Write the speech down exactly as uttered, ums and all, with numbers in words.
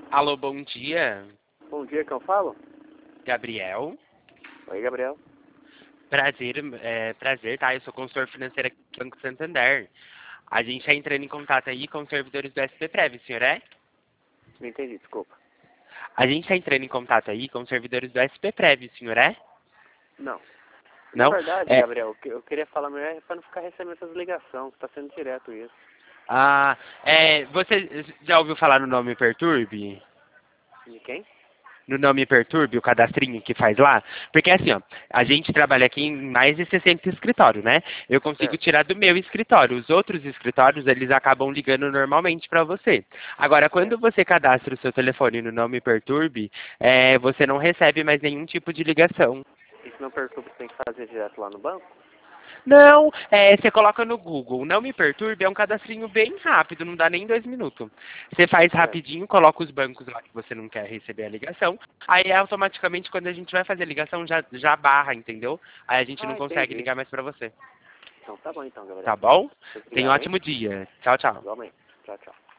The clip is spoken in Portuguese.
Alô, bom dia. Bom dia, que eu falo? Gabriel. Oi, Gabriel. Prazer, é, prazer, tá? Eu sou consultor financeiro aqui do Banco Santander. A gente está entrando em contato aí com os servidores do S P Prev, o senhor é? Não entendi, desculpa. A gente está entrando em contato aí com os servidores do S P Prev, o senhor é? Não. Na Não? verdade, É, Gabriel, o que eu queria falar melhor é para não ficar recebendo essas ligações, tá sendo direto isso. ah, é, você já ouviu falar no Nome Perturbe? De quem? No Nome Perturbe, o cadastrinho que faz lá? Porque assim, ó, a gente trabalha aqui em mais de sessenta escritórios, né? Eu consigo Certo. tirar do meu escritório. Os outros escritórios, eles acabam ligando normalmente para você. Agora, quando Certo. você cadastra o seu telefone no Nome Perturbe, é, você não recebe mais nenhum tipo de ligação. Isso não perturba, você tem que fazer direto lá no banco? Não, é, você coloca no Google, Não Me Perturbe, é um cadastrinho bem rápido, não dá nem dois minutos. Você faz Certo. rapidinho, coloca os bancos lá que você não quer receber a ligação, aí automaticamente quando a gente vai fazer a ligação já, já barra, entendeu? Aí a gente não Ah, consegue entendi. ligar mais pra você. Então tá bom então, Gabriel. Tá bom? Tenha um Obrigado, hein? ótimo dia. Tchau, tchau. Igualmente. Tchau, tchau.